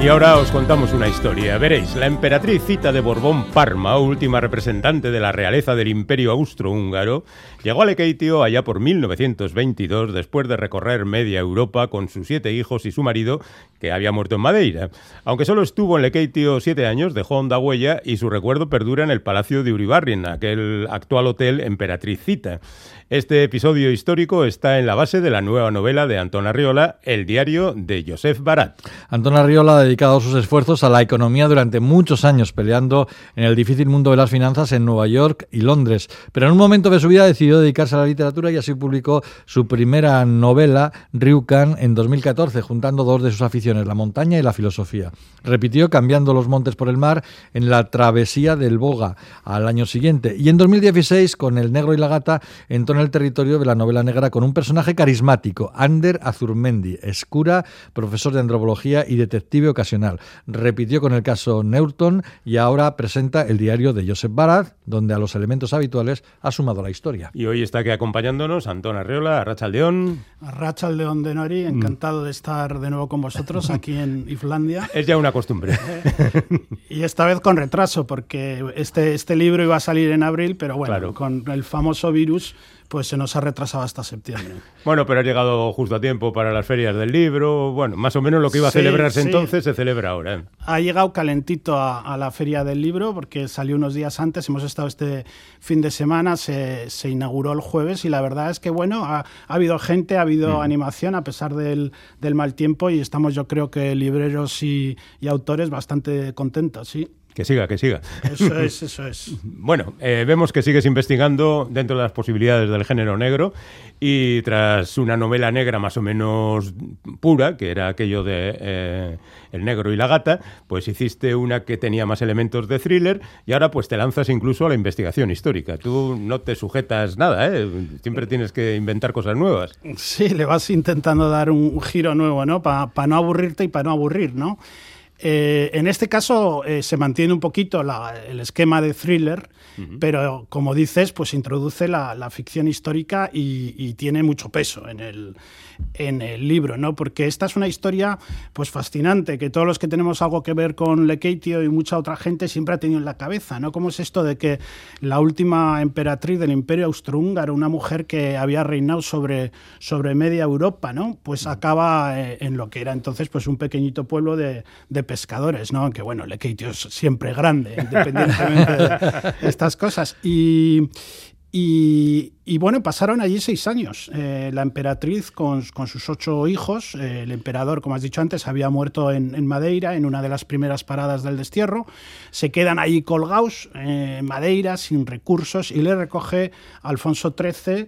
Y ahora os contamos una historia. Veréis, la emperatriz Zita de Borbón-Parma, última representante de la realeza del Imperio Austrohúngaro, llegó a Lekeitio allá por 1922, después de recorrer media Europa con sus 7 hijos y su marido, que había muerto en Madeira. Aunque solo estuvo en Lekeitio 7 años, dejó honda huella y su recuerdo perdura en el Palacio de Uribarri, aquel actual hotel Emperatriz Zita. Este episodio histórico está en la base de la nueva novela de Antón Arriola, El diario de Josep Barat. Antón Arriola ha dedicado sus esfuerzos a la economía durante muchos años, peleando en el difícil mundo de las finanzas en Nueva York y Londres. Pero en un momento de su vida decidió dedicarse a la literatura y así publicó su primera novela, Ryukan, en 2014, juntando 2 de sus aficiones, la montaña y la filosofía. Repitió Cambiando los montes por el mar en La travesía del Volga al año siguiente. Y en 2016, con El negro y la gata, entró en el territorio de la novela negra con un personaje carismático, Ander Azurmendi, escura, profesor de antropología y detective ocasional. Repitió con el caso Neurton y ahora presenta El diario de Josep Barat, donde a los elementos habituales ha sumado la historia. Y hoy está aquí acompañándonos Antón Arriola, Arratsaldeón. Arratsaldeón de Nori, encantado de estar de nuevo con vosotros aquí en Islandia. Es ya una costumbre. Y esta vez con retraso, porque este libro iba a salir en abril, pero bueno, claro, con el famoso virus, pues se nos ha retrasado hasta septiembre. Bueno, pero ha llegado justo a tiempo para las ferias del libro. Bueno, más o menos lo que iba a celebrarse entonces se celebra ahora. Ha llegado calentito a la feria del libro porque salió unos días antes. Hemos estado este fin de semana, se inauguró el jueves y la verdad es que, bueno, ha habido gente, ha habido animación a pesar del mal tiempo y estamos, yo creo que libreros y autores bastante contentos, sí. Que siga. Eso es. Bueno, vemos que sigues investigando dentro de las posibilidades del género negro y tras una novela negra más o menos pura, que era aquello de El negro y la gata, pues hiciste una que tenía más elementos de thriller y ahora pues te lanzas incluso a la investigación histórica. Tú no te sujetas nada, siempre tienes que inventar cosas nuevas. Sí, le vas intentando dar un giro nuevo, ¿no? Para no aburrirte y para no aburrir, ¿no? En este caso se mantiene un poquito el esquema de thriller, pero como dices, pues introduce la ficción histórica y tiene mucho peso en el libro, ¿no? Porque esta es una historia pues fascinante, que todos los que tenemos algo que ver con Lekeitio y mucha otra gente siempre ha tenido en la cabeza, ¿no? ¿Cómo es esto de que la última emperatriz del Imperio Austrohúngaro, una mujer que había reinado sobre media Europa, ¿no? Pues acaba en lo que era entonces pues un pequeñito pueblo de pescadores, ¿no? Aunque bueno, Lekeitio es siempre grande, independientemente de estas cosas. Y bueno, pasaron allí 6 años. La emperatriz con sus 8 hijos, el emperador, como has dicho antes, había muerto en Madeira, en una de las primeras paradas del destierro. Se quedan allí colgados en Madeira, sin recursos, y le recoge Alfonso XIII,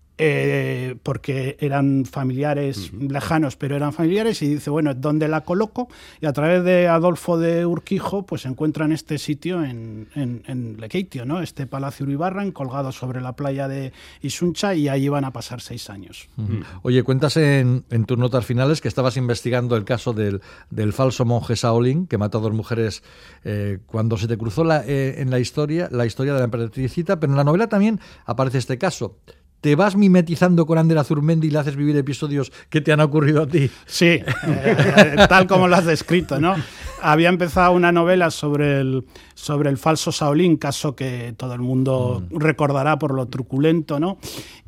porque eran familiares lejanos, pero eran familiares, y dice, bueno, ¿dónde la coloco? Y a través de Adolfo de Urquijo, pues encuentran este sitio en Lekeitio, ¿no? Este Palacio Uribarren, colgado sobre la playa de Isuncha, y ahí van a pasar 6 años. Oye, cuentas en tus notas finales que estabas investigando el caso del falso monje Shaolin, que mató a 2 mujeres cuando se te cruzó en la historia de la emperatriz Zita, pero en la novela también aparece este caso. ¿Te vas mimetizando con Ander Azurmendi y le haces vivir episodios que te han ocurrido a ti? Sí, tal como lo has descrito, ¿no? Había empezado una novela sobre el falso Shaolin, caso que todo el mundo recordará por lo truculento, ¿no?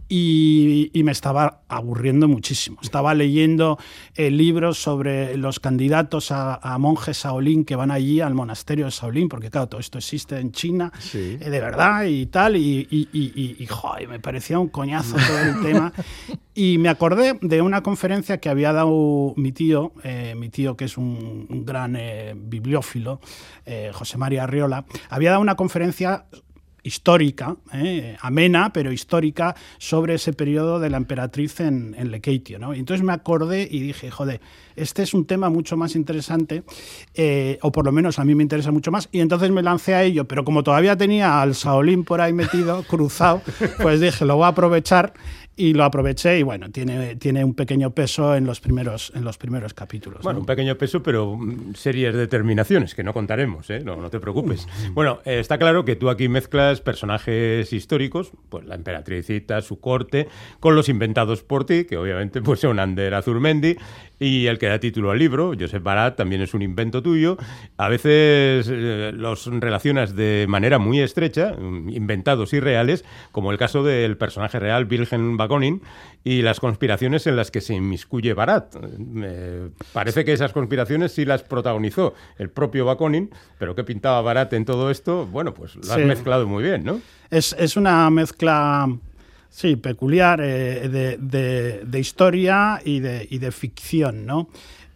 Y me estaba aburriendo muchísimo. Estaba leyendo libros sobre los candidatos a monjes Shaolin que van allí al monasterio de Shaolin, porque claro, todo esto existe en China, sí, de verdad y tal, y joder, me parecía un coñazo todo el tema. Y me acordé de una conferencia que había dado mi tío que es un gran bibliófilo, José María Arriola, había dado una conferencia histórica, amena, pero histórica, sobre ese periodo de la emperatriz en Lekeitio, ¿no? Y entonces me acordé y dije, joder, este es un tema mucho más interesante, o por lo menos a mí me interesa mucho más, y entonces me lancé a ello, pero como todavía tenía al Shaolin por ahí metido, cruzado, pues dije, lo voy a aprovechar. Y lo aproveché y bueno, tiene un pequeño peso en los primeros capítulos. Bueno, ¿no? Un pequeño peso, pero serias determinaciones que no contaremos, ¿no te preocupes. Bueno, está claro que tú aquí mezclas mezclas personajes históricos, pues la emperatricita, su corte, con los inventados por ti, que obviamente pues son Ander Azurmendi, y el que da título al libro, Josep Barat, también es un invento tuyo. A veces los relacionas de manera muy estrecha, inventados y reales, como el caso del personaje real Wilhelm Bakonin y las conspiraciones en las que se inmiscuye Barat. Parece que esas conspiraciones sí las protagonizó el propio Bakonin, pero ¿qué pintaba Barat en todo esto? Bueno, pues lo has mezclado muy bien, ¿no? Es una mezcla... Sí, peculiar, de historia y de ficción, ¿no?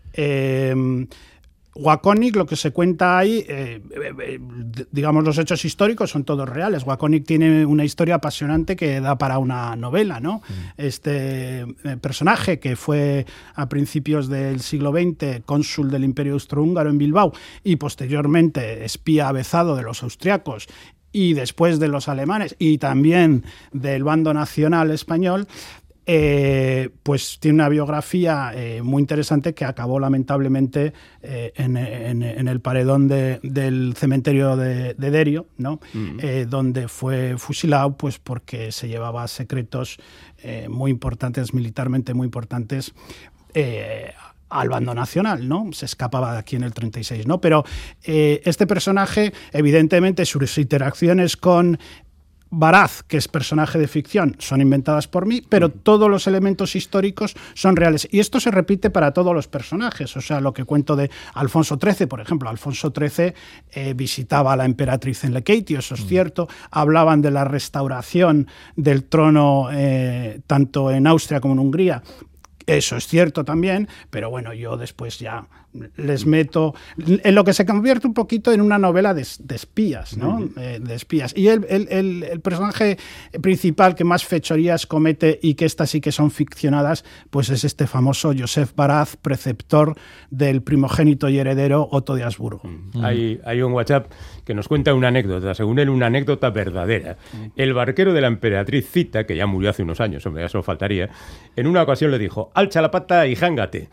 Waconic, lo que se cuenta ahí, digamos, los hechos históricos son todos reales. Waconic tiene una historia apasionante que da para una novela, ¿no? Este personaje que fue a principios del siglo XX cónsul del Imperio Austrohúngaro en Bilbao y posteriormente espía avezado de los austriacos y después de los alemanes y también del bando nacional español, pues tiene una biografía muy interesante que acabó lamentablemente en el paredón del cementerio de Derio, ¿no? Donde fue fusilado pues porque se llevaba secretos muy importantes, militarmente muy importantes, al bando nacional, ¿no? Se escapaba de aquí en el 36, ¿no? Pero este personaje, evidentemente, sus interacciones con Barat, que es personaje de ficción, son inventadas por mí, pero todos los elementos históricos son reales. Y esto se repite para todos los personajes. O sea, lo que cuento de Alfonso XIII, por ejemplo. Alfonso XIII visitaba a la emperatriz en Lekeitio, eso es cierto. Hablaban de la restauración del trono tanto en Austria como en Hungría. Eso es cierto también, pero bueno, yo después ya les meto en lo que se convierte un poquito en una novela de espías, ¿no? De espías. Y el personaje principal que más fechorías comete y que estas sí que son ficcionadas, pues es este famoso Josep Barat, preceptor del primogénito y heredero Otto de Habsburgo. Hay un WhatsApp que nos cuenta una anécdota, según él una anécdota verdadera. El barquero de la emperatriz Zita, que ya murió hace unos años, hombre, ya solo faltaría, en una ocasión le dijo: alza la pata y jángate.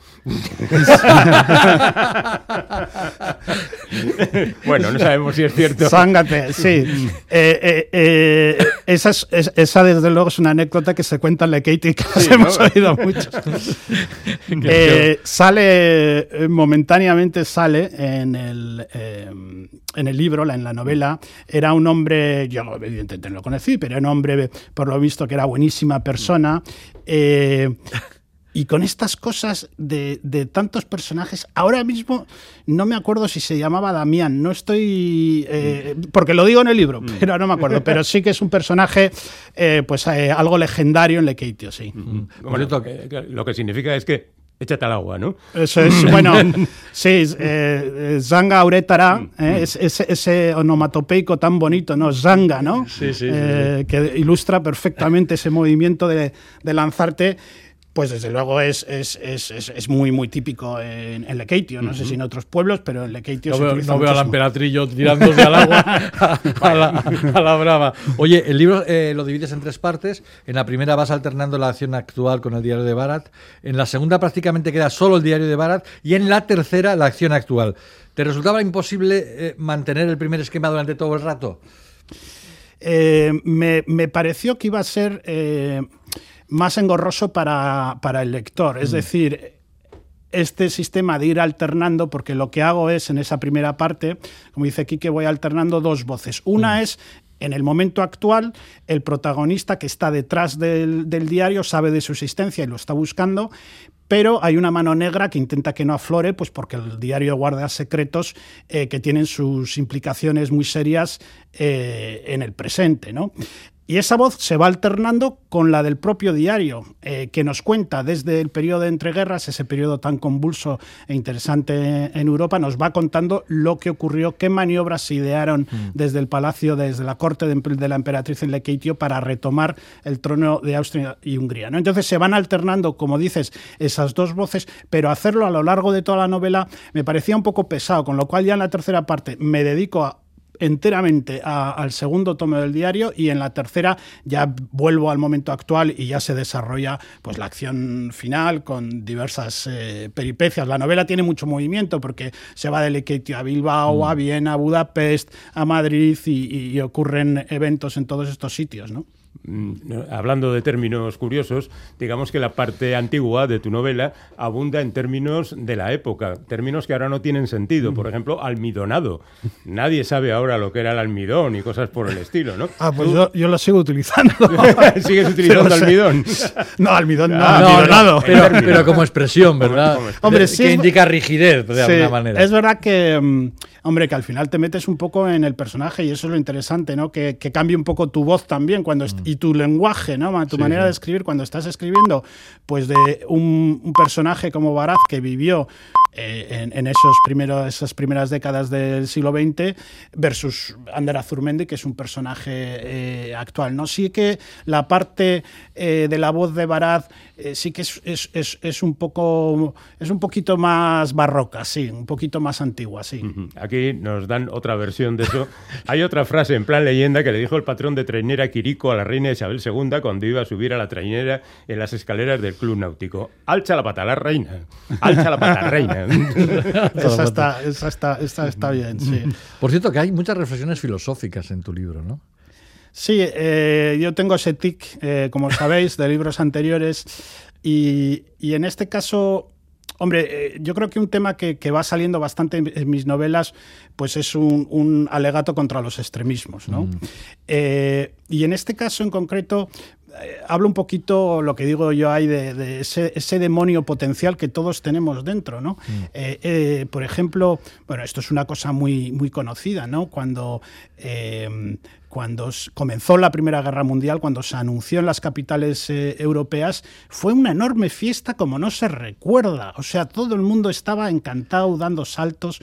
Bueno, no sabemos si es cierto. Zángate, sí. Esa desde luego es una anécdota que se cuenta en Lekeitio y que las hemos oído muchos. Momentáneamente sale en el libro, en la novela. Era un hombre, yo evidentemente no lo conocí, pero era un hombre, por lo visto, que era buenísima persona. Y con estas cosas de tantos personajes, ahora mismo no me acuerdo si se llamaba Damián, no estoy... porque lo digo en el libro, pero no me acuerdo. Pero sí que es un personaje algo legendario en Lekeitio, sí. Bueno, lo que significa es que échate al agua, ¿no? Eso es, bueno, sí, Zanga Uretara, ese onomatopeico tan bonito, ¿no? Zanga, ¿no? Sí. Que ilustra perfectamente ese movimiento de lanzarte. Pues desde luego es muy, muy típico en Lekeitio. No sé si en otros pueblos, pero en Lekeitio se utiliza no veo muchísimo. a la emperatriz tirándose al agua a la brava. Oye, el libro lo divides en 3 partes. En la primera vas alternando la acción actual con el diario de Barat. En la segunda prácticamente queda solo el diario de Barat. Y en la tercera la acción actual. ¿Te resultaba imposible mantener el primer esquema durante todo el rato? Me pareció que iba a ser... más engorroso para el lector. Es decir, este sistema de ir alternando, porque lo que hago es, en esa primera parte, como dice Quique, voy alternando 2 voces. Una es, en el momento actual, el protagonista que está detrás del diario sabe de su existencia y lo está buscando, pero hay una mano negra que intenta que no aflore, pues porque el diario guarda secretos que tienen sus implicaciones muy serias en el presente, ¿no? Y esa voz se va alternando con la del propio diario, que nos cuenta desde el periodo de entreguerras, ese periodo tan convulso e interesante en Europa, nos va contando lo que ocurrió, qué maniobras se idearon desde el palacio, desde la corte de la emperatriz en Lekeitio para retomar el trono de Austria y Hungría, ¿no? Entonces se van alternando, como dices, esas 2 voces, pero hacerlo a lo largo de toda la novela me parecía un poco pesado, con lo cual ya en la tercera parte me dedico a enteramente al segundo tomo del diario, y en la tercera ya vuelvo al momento actual y ya se desarrolla pues la acción final con diversas peripecias. La novela tiene mucho movimiento porque se va de Lekeitio a Bilbao, a Viena, a Budapest, a Madrid, y ocurren eventos en todos estos sitios, ¿no? Hablando de términos curiosos, digamos que la parte antigua de tu novela abunda en términos de la época, términos que ahora no tienen sentido. Por ejemplo, almidonado. Nadie sabe ahora lo que era el almidón y cosas por el estilo, ¿no? Pues yo lo sigo utilizando. ¿Sigues utilizando almidón? No, almidón no, almidonado. Pero como expresión, ¿verdad? Hombre, sí, que indica rigidez, de alguna manera. Es verdad que, hombre, que al final te metes un poco en el personaje, y eso es lo interesante, ¿no? Que cambie un poco tu voz también y tu lenguaje, ¿no? Tu manera de escribir cuando estás escribiendo, pues de un personaje como Baraz, que vivió en esas primeras décadas del siglo XX, versus Ander Azurmendi, que es un personaje actual, ¿no? Sí que la parte de la voz de Baraz sí que es un poquito más barroca, sí, un poquito más antigua, sí. Aquí nos dan otra versión de eso. Hay otra frase en plan leyenda que le dijo el patrón de trainera Quirico a la reina Isabel II cuando iba a subir a la trainera en las escaleras del Club Náutico: alza la pata la reina, alza la pata reina. Esa está bien, sí. Por cierto, que hay muchas reflexiones filosóficas en tu libro, ¿no? Sí, yo tengo ese tic, como sabéis, de libros anteriores, y en este caso, hombre, yo creo que un tema que va saliendo bastante en mis novelas, pues es un alegato contra los extremismos, ¿no? Y en este caso en concreto, hablo un poquito, lo que digo yo ahí, de ese demonio potencial que todos tenemos dentro, ¿no? Por ejemplo, bueno, esto es una cosa muy, muy conocida, ¿no? Cuando comenzó la Primera Guerra Mundial, cuando se anunció en las capitales europeas, fue una enorme fiesta como no se recuerda. O sea, todo el mundo estaba encantado, dando saltos.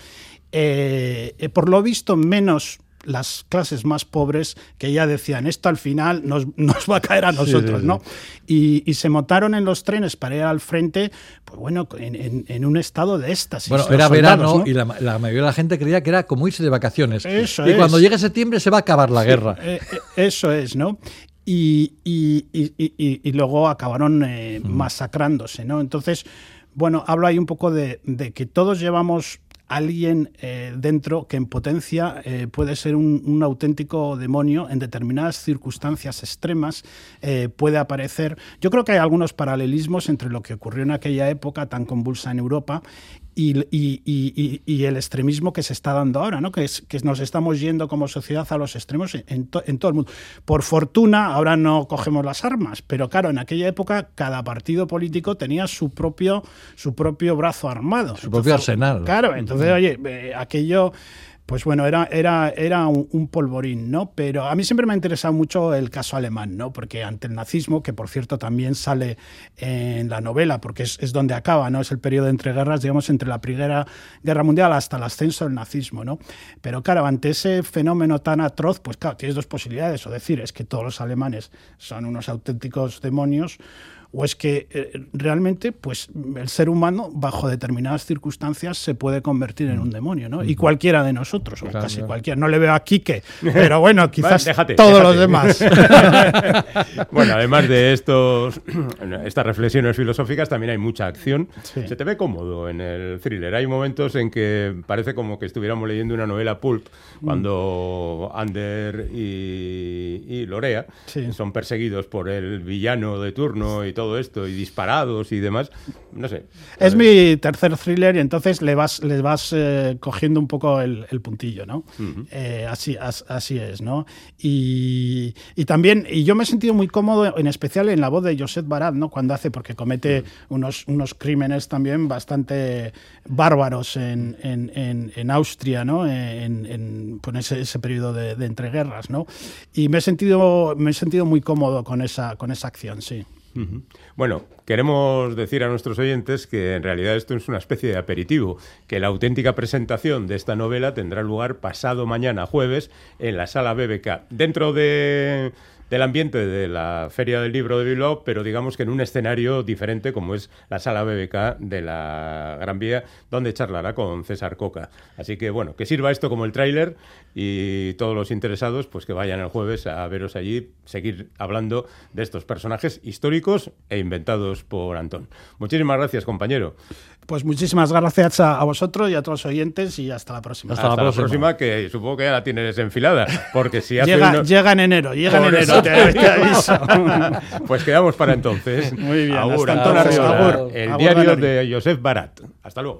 Por lo visto, menos las clases más pobres, que ya decían, esto al final nos va a caer a nosotros, ¿no? Y se montaron en los trenes para ir al frente, pues bueno, en un estado de éxtasis. Bueno, era verano, ¿no? Y la mayoría de la gente creía que era como irse de vacaciones. Eso y cuando llegue septiembre se va a acabar la guerra. Eso es, ¿no? Y luego acabaron masacrándose, ¿no? Entonces, bueno, hablo ahí un poco de que todos llevamos alguien dentro que en potencia puede ser un auténtico demonio. En determinadas circunstancias extremas puede aparecer. Yo creo que hay algunos paralelismos entre lo que ocurrió en aquella época tan convulsa en Europa y el extremismo que se está dando ahora, ¿no? Que nos estamos yendo como sociedad a los extremos en todo el mundo. Por fortuna, ahora no cogemos las armas, pero claro, en aquella época cada partido político tenía su propio brazo armado. Su propio arsenal. Claro, entonces, oye, aquello... Pues bueno, era un polvorín, ¿no? Pero a mí siempre me ha interesado mucho el caso alemán, ¿no? Porque ante el nazismo, que por cierto también sale en la novela, porque es donde acaba, ¿no? Es el periodo de entreguerras, digamos, entre la Primera Guerra Mundial hasta el ascenso del nazismo, ¿no? Pero claro, ante ese fenómeno tan atroz, pues claro, tienes dos posibilidades: o decir, es que todos los alemanes son unos auténticos demonios, o es que realmente pues el ser humano, bajo determinadas circunstancias, se puede convertir en un demonio, ¿no? Y cualquiera de nosotros, o casi cualquiera. No le veo a Quique, pero bueno, quizás todos los demás. Bueno, además de estas reflexiones filosóficas, también hay mucha acción. Sí. Se te ve cómodo en el thriller. Hay momentos en que parece como que estuviéramos leyendo una novela pulp, cuando Ander y Lorea son perseguidos por el villano de turno y todo esto, y disparados y demás, no sé. Es mi tercer thriller, y entonces les vas cogiendo un poco el puntillo, ¿no? Así es, ¿no? Y también, y yo me he sentido muy cómodo, en especial en la voz de Josep Baraz, ¿no? Cuando porque comete unos crímenes también bastante bárbaros en Austria, ¿no? En ese periodo de entreguerras, ¿no? Y me he sentido muy cómodo con esa acción, sí. Bueno, queremos decir a nuestros oyentes que en realidad esto es una especie de aperitivo, que la auténtica presentación de esta novela tendrá lugar pasado mañana jueves en la Sala BBK. Dentro de del ambiente de la Feria del Libro de Bilbao, pero digamos que en un escenario diferente como es la Sala BBK de la Gran Vía, donde charlará con César Coca. Así que bueno, que sirva esto como el tráiler y todos los interesados pues que vayan el jueves a veros allí, seguir hablando de estos personajes históricos e inventados por Antón. Muchísimas gracias, compañero. Pues muchísimas gracias a vosotros y a todos los oyentes y hasta la próxima. Hasta la próxima, que supongo que ya la tienes enfilada, porque si hace llega en enero, te aviso. Pues quedamos para entonces. Muy bien, Agur, hasta Antón entonces. Arriola, Agur, el agur, diario Ganari. de Josep Barat. Hasta luego.